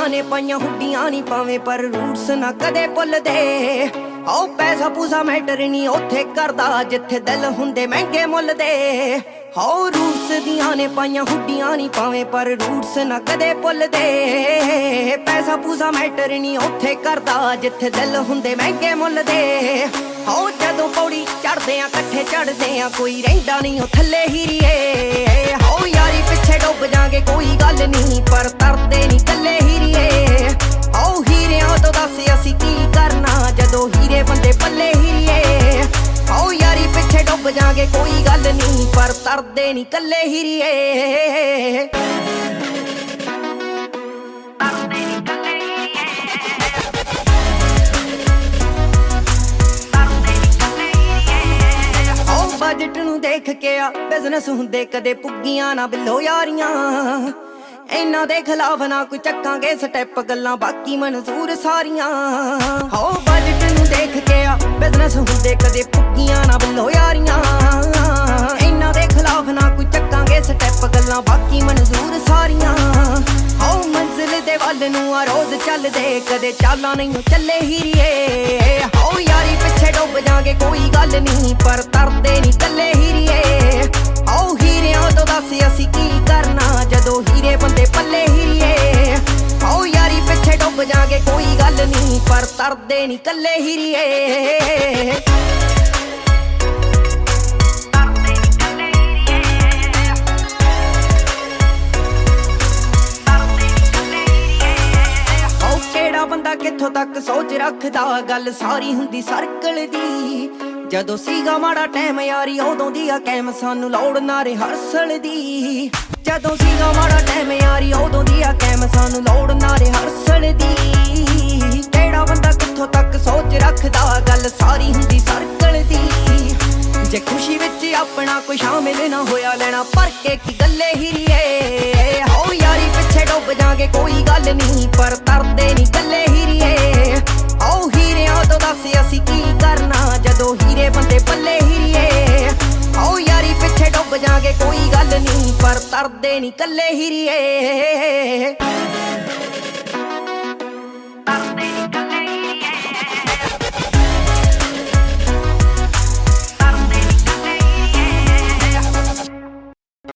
ने पाइयां हुड्डियां नी पावे पर रूट्स ना कदे भुलदे। आओ पैसा पूसा मैटर नी उत्थे करदा जिथे दिल हुंदे महंगे मुल दे। आओ रूट्स दियां ने पाइयां हुड्डियां नी पावे पर रूट्स ना कदे भुलदे। पैसा पूसा मैटर नी उत्थे करदा जिथे दिल हुंदे महंगे मुल दे। आओ जदों पौड़ी चढ़दे आ कट्ठे चढ़दे आ कोई रहिंदा नहीं थल्ले हीरिए। आओ यारी पिछे डुब जांगे कोई गल नहीं पर तरदे नहीं कल्ले हीरिए। आओ हीरियां तो दस असीं की करना जदों हीरे बंदे पल्ले हीरिए। आओ यारी पिछे डुब जांगे कोई गल नहीं पर तरदे नहीं कल्ले हीरिए। बजट नूं देख के आ बिजनेस हुंदे कदे पुग्गियां ना बिलो यारियां। इन्हां दे खिलाफ ना कोई चक्कांगे स्टैप गल्लां बाकी मंजूर सारियां। हो बजट नूं देख के आ बिजनेस हुंदे कदे पुग्गियां ना बिलो यारियां। इन्हां दे खिलाफ ना कोई चक्कांगे स्टैप गल्लां बाकी मंजूर सारियां। हो मंजिल दे वल नूं आ रोज चलदे कदे चालां नहीं चले हीरिए। हो यारी पिछे डुब जांगे कोई गल नहीं पर तरदे नहीं कल्ले हीरिए। आओ हीरियां तो दस असीं की करना जदों हीरे बंदे पल्ले हीरिए। आओ यारी पिछे डुब जांगे कोई गल नहीं पर तरदे नहीं कल्ले हीरिए। बंदा किथों तक सोच रखदा गल सारी हुंदी सर्कल दी। जदों सीगा माड़ा टाइम यारी उदों दी आ कैम सानू लोड़ ना रिहर्सल दी। जदों सीगा माड़ा टाइम यारी उदों दी आ कैम सानू लोड़ ना रिहर्सल दी। केड़ा बंदा किथों तक सोच रखदा गल सारी हुंदी सर्कल दी। जे खुशी विच अपना कोई शामिल ना होया लेना पर के की गल्ले हीरिए। हो यारी पिछे डुब जांगे कोई गल नहीं पर तरदे नहीं कल्ले हीरिए। आओ हीरियां तो दस असीं की करना जदों हीरे बंदे पल्ले हीरिए। आओ यारी पिछे डुब जांगे कोई गल नहीं पर तरदे नहीं कल्ले हीरिए।